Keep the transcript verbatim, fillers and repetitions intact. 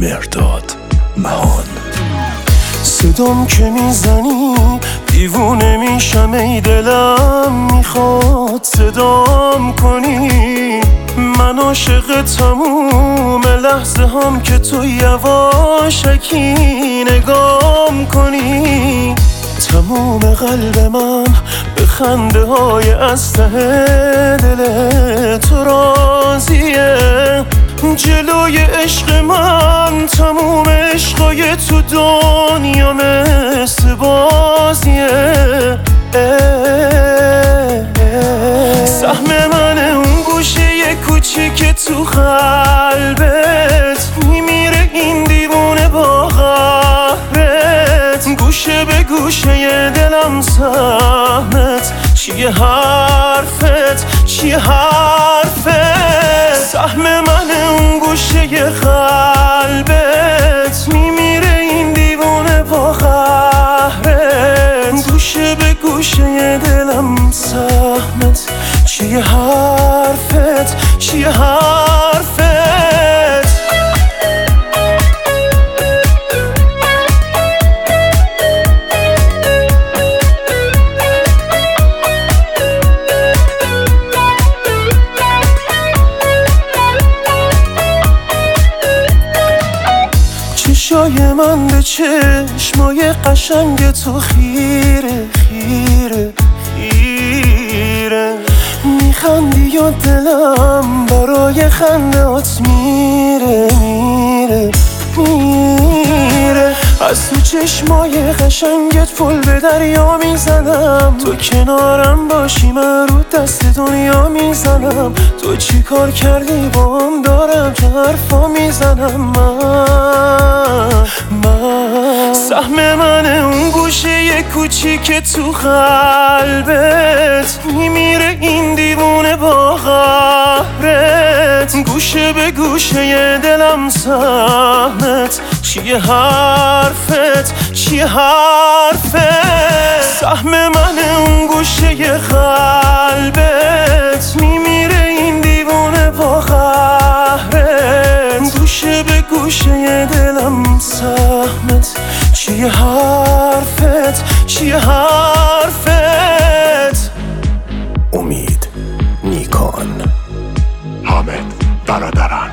مهرداد مهان. صدام که میزنی دیوونه میشم، ای دلم میخواد صدام کنی. من عاشق تموم لحظه هم که تو یواشکی نگام کنی. تموم قلب من به خنده های از ته دل تو راضیه. جلوی عشق من تموم عشقای تو دنیا مثل بازیه. سهم من اون گوشه کوچیک تو قلبت میمیره این دیوونه با قهرت. گوشه به گوشه دلم سهمت چیه حرفت چیه حرفت. سهم من اون گوشه قلبت میمیره این دیوونه با قهرت. گوشه به گوشه دلم سهمت چیه حرفت چیه حرفت. چشای من به چشمای قشنگ تو خیره خیره خیره. میخندی و دلم برای خندهات میره میره میره. از تو چشمای قشنگت پل به دریا میزنم. تو کنارم باشی من رو دست دنیا میزنم. تو چی کار کردی با هم دارم که حرفا میزنم. من من سهم من اون گوشه کوچیک تو قلبت میمیره این دیوونه با قهرت. گوشه به گوشه دلم سهمت چیه حرفت چیه حرفت. سهم من اون گوشه قلبت میمیره این دیوونه با قهرت. گوشه به گوشه دلم سهمت چیه حرفت چیه حرفت. امید نیکان. حامد برادرم.